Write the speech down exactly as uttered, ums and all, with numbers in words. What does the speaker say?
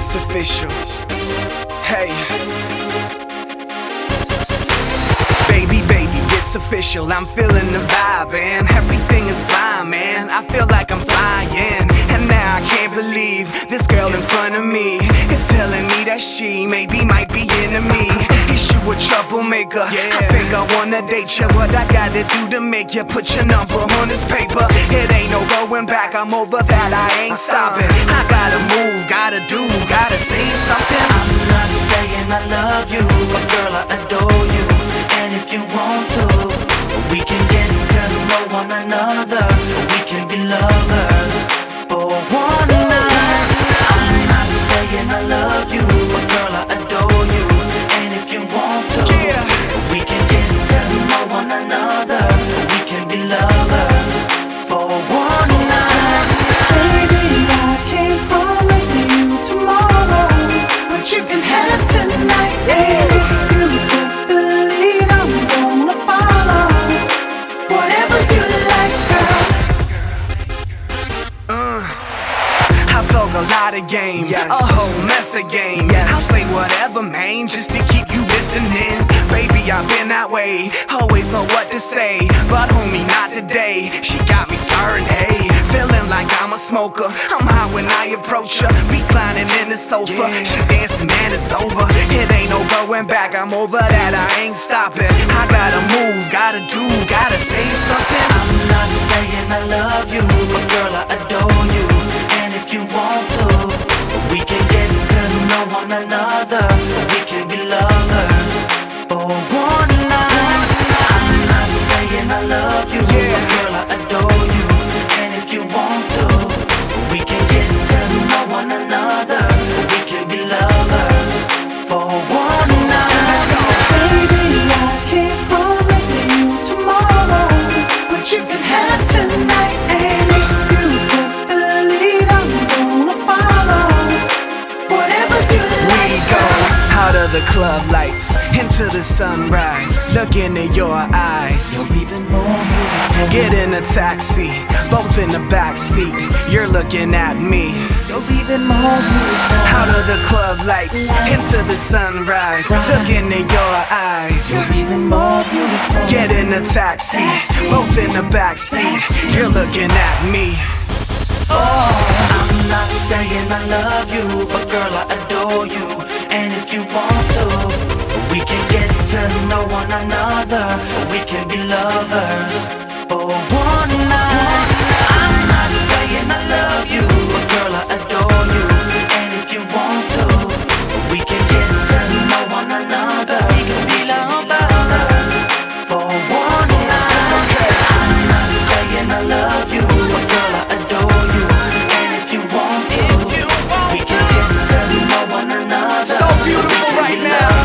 it's official. Hey. Baby, baby, it's official. I'm feeling the vibe, and everything is fine, man. I feel like I'm flying, and now I can't believe this girl in front of me is telling me that she maybe might be into me. Is you a troublemaker? Yeah. I think I wanna date you. What I gotta do to make you put your number on this paper? It ain't no going back, I'm over that, I ain't stopping. I gotta move, gotta do, gotta say something. I'm not saying I love you, but girl, I adore you. And if you want to, we can get to know one another. We can be lovers for one night. I'm not saying I love you, but girl, I adore you. And if you want to, yeah, we can get to know one another. We can be lovers for one night. Baby, I can't promise you tomorrow, but you can have tonight. And if you take the lead, I'm gonna follow. Whatever you like, girl. Uh, I'll talk a lot of game, Yes. a whole mess of game. Yes. I'll say whatever, man, just to keep you listening. Baby, I've been that way, always know what to say, but homie, not today. She got me stirring, hey, feeling like I'm a smoker. I'm high when I approach her, reclining in the sofa. Yeah. She dancing, man, it's over. It ain't no going back, I'm over that, I ain't stopping. I gotta move, gotta do, gotta say something. I'm not saying I love you, but girl, I adore you. And if you want to, we can get to know one another. We can be lovers for one night. I'm not saying I love you, but girl, I adore you. And if you want to, we can get to know one another. We can be lovers for one night. Baby, I can't promise you tomorrow, but you can have tonight. And if you take the lead, I'm gonna follow. Whatever you like. We go out of the club lights into the sunrise, looking in your eyes. You're even more beautiful. Get in a taxi, both in the back seat. You're looking at me. You're even more beautiful. Out of the club lights into the sunrise, looking in your eyes. You're even more beautiful. Get in a taxi, both in the back seat. You're looking at me. Oh, I'm not saying I love you, but girl, I adore you. And if you want to, we can get to know one another. We can be lovers for one night. I'm not saying I love you, but girl, I adore you. And if you want to, we can get to know one another. We can be lovers for one night. I'm not saying I love you, but girl, I adore you. And if you want to, we can get to know one another. So beautiful right now.